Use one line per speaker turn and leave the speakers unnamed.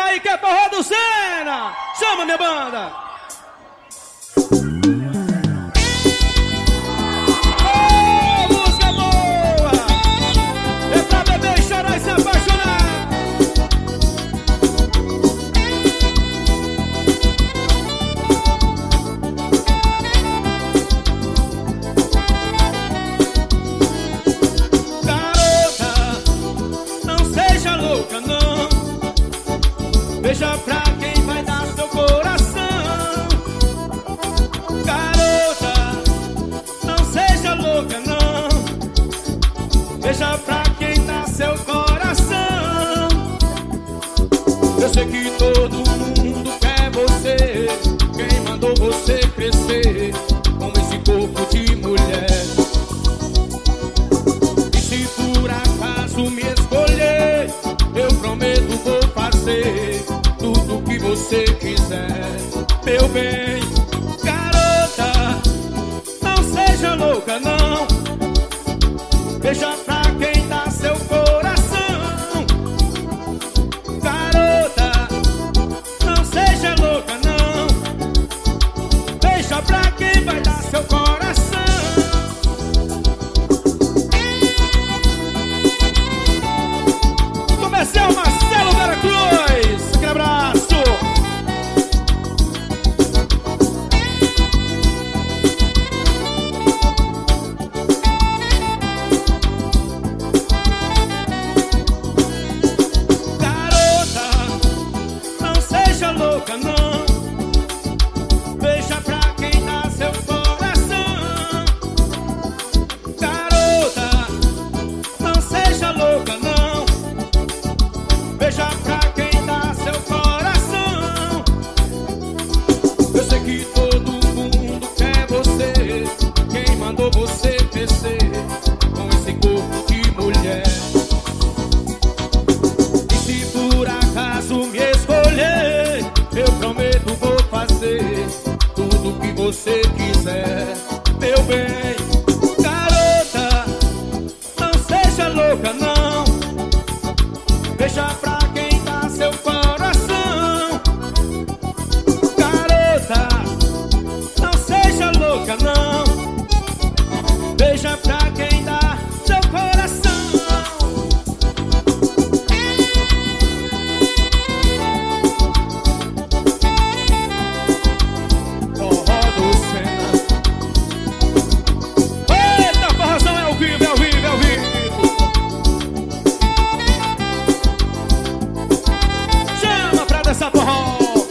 aí que é forró do Senna. Chama, minha banda. Oh, música boa. É pra beber, chorar e se apaixonar. Louca não, veja pra quem vai dar seu coração. Garota, não seja louca não, veja pra quem dá seu coração. Eu sei que todo mundo quer você, quem mandou você crescer com esse corpo de mulher. E se por acaso me escolher, eu prometo vou fazer tudo que você quiser, meu bem. Garota, não seja louca não, veja pra quem dá seu coração. Garota, não seja louca não, veja pra quem vai dar seu coração. Comercial Marcelo Veracruz, aquele abraço. Garota, não seja louca não, veja pra quem dá seu coração. Garota, não seja louca não, veja pra quem dá seu coração. Eu sei que todo mundo quer você, quem mandou você crescer com esse corpo de mulher. E se por acaso me escolher, eu prometo vou fazer tudo que você quiser.